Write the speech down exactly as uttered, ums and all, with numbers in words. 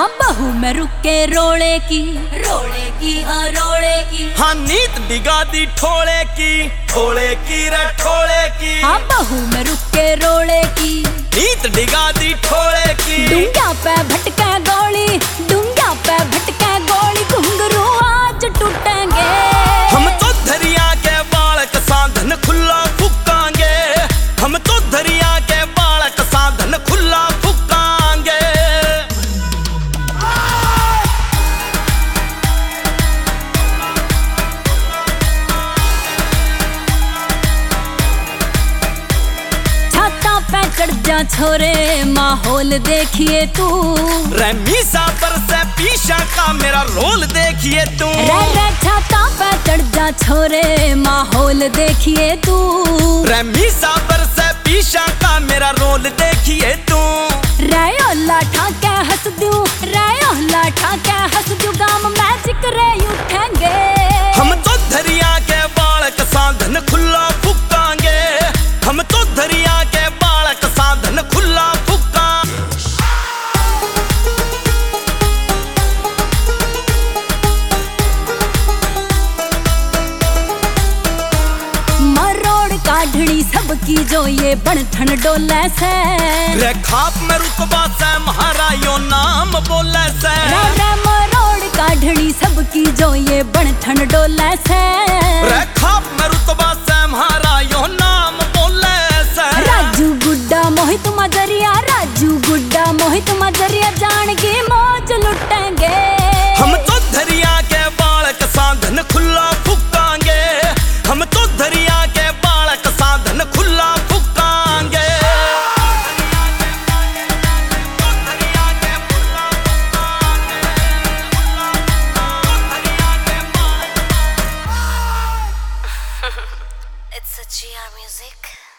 हाँ बहू मैं रुके रोले की, रोले की हाँ रोले की। हाँ नीत डिगा दी ठोले की, ठोले की रे ठोले की। हाँ बहू मैं रुके रोले की, नीत डिगा दी ठोले की। डूंगा पे भटका गोली, डूंगा पे भटका गोली, घुंघरू आज टूटेंगे। हम तो दरिया के बालक साधन खुला फूकांगे, हम तो दरिया के बालक साधन खुला फूकांगे। छाता पे चढ़ जा छोरे, माहौल देखिए तू। रमीसा पर से पीछा का मेरा रोल देखिए तू। रे रे छाता पे चढ़ जा छोरे, माहौल देखिए तू। रमीसा पर से पीछा का मेरा रोल देखिए तू। रायो लाठा के हंस दूं, रायो लाठा के हंस दूं, गाम मैजिक रे उठेंगे। हम तो दरिया के बालक साधन खुला फूकांगे, हम तो दरिया के बालक साधन खुला फूका। मरोड़ काढ़नी सबकी जो ये बनठन डोले से। रे खाप में रुतबा से महारायो नाम बोले से। रे रे मरोड़ काढ़नी सबकी जो ये बनठन डोले से। रे खाप में रुतबा से महारायो नाम बोले से। राजू गुड्डा मोहित मजरिया, राजू गुड्डा मोहित मजरिया, जान की मौज लुटेंगे। हम तो दरिया के बालक साधन खुला फूकांगे, हम तो दरिया के बालक साधन खुला फूकांगे। It's a G R music.